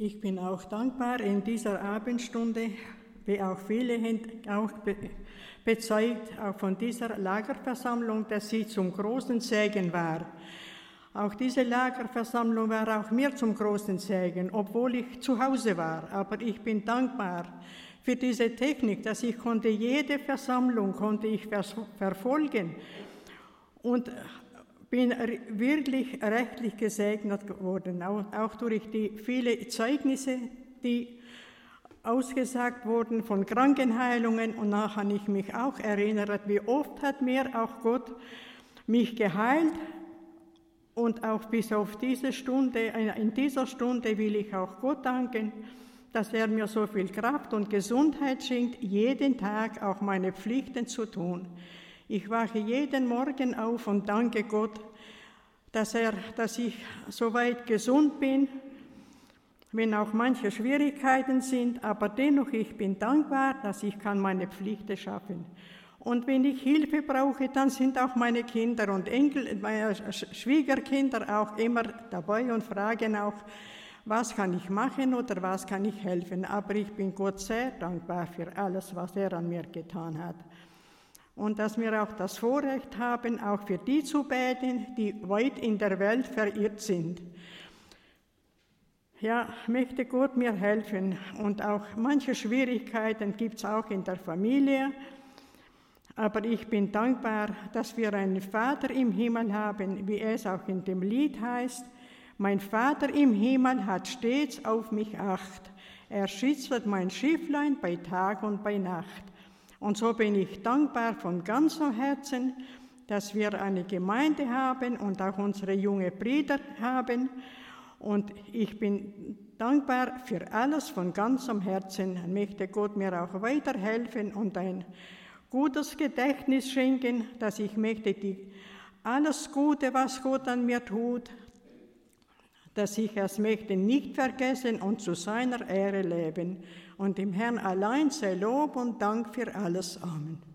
Ich bin auch dankbar in dieser Abendstunde, wie auch viele auch bezeugt, auch von dieser Lagerversammlung, dass sie zum großen Segen war. Auch diese Lagerversammlung war auch mir zum großen Segen, obwohl ich zu Hause war. Aber ich bin dankbar für diese Technik, dass ich jede Versammlung verfolgen und bin wirklich rechtlich gesegnet worden, auch durch die vielen Zeugnisse, die ausgesagt wurden von Krankenheilungen. Und nachher habe ich mich auch erinnert, wie oft hat mir auch Gott mich geheilt. Und auch bis auf diese Stunde, in dieser Stunde will ich auch Gott danken, dass er mir so viel Kraft und Gesundheit schenkt, jeden Tag auch meine Pflichten zu tun. Ich wache jeden Morgen auf und danke Gott, dass ich soweit gesund bin, wenn auch manche Schwierigkeiten sind, aber dennoch, ich bin dankbar, dass ich meine Pflichten schaffen kann. Und wenn ich Hilfe brauche, dann sind auch meine Kinder und Enkel, meine Schwiegerkinder auch immer dabei und fragen auch, was kann ich machen oder was kann ich helfen. Aber ich bin Gott sehr dankbar für alles, was er an mir getan hat. Und dass wir auch das Vorrecht haben, auch für die zu beten, die weit in der Welt verirrt sind. Ja, möchte Gott mir helfen. Und auch manche Schwierigkeiten gibt es auch in der Familie. Aber ich bin dankbar, dass wir einen Vater im Himmel haben, wie es auch in dem Lied heißt. Mein Vater im Himmel hat stets auf mich Acht. Er schützt mein Schifflein bei Tag und bei Nacht. Und so bin ich dankbar von ganzem Herzen, dass wir eine Gemeinde haben und auch unsere jungen Brüder haben. Und ich bin dankbar für alles von ganzem Herzen. Und möchte Gott mir auch weiterhelfen und ein gutes Gedächtnis schenken, dass ich möchte alles Gute, was Gott an mir tut, dass ich es möchte nicht vergessen und zu seiner Ehre leben. Und dem Herrn allein sei Lob und Dank für alles. Amen.